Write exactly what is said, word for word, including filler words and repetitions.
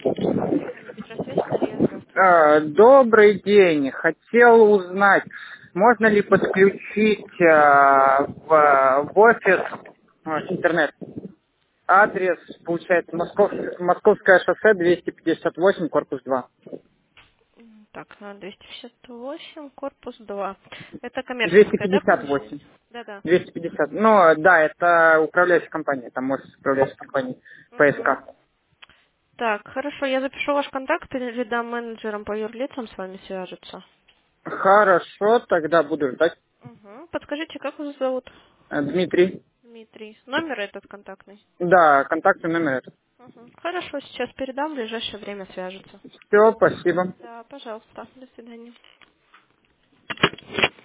Электросвязь, Мария, здравствуйте. А, Добрый день. Хотел узнать, можно ли подключить а, в, в офис а, интернет. Адрес, получается, Москов, Московское шоссе, двести пятьдесят восемь, корпус два. М, Так, на двести пятьдесят восемь, корпус два. Это двести коммерческое, да, пятьдесят помещение? восемь. Да-да. двести пятьдесят. Ну, да, это управляющая компания, там офис управляющей компании, Мгм. ПСК. Так, хорошо, я запишу ваш контакт или дам менеджерам по юрлицам с вами свяжутся. Хорошо, тогда буду ждать. Угу. Подскажите, как вас зовут? Э, Дмитрий. Дмитрий. Номер этот контактный? Да, контактный номер этот. Угу. Хорошо, сейчас передам, в ближайшее время свяжутся. Все, спасибо. Да, пожалуйста. До свидания.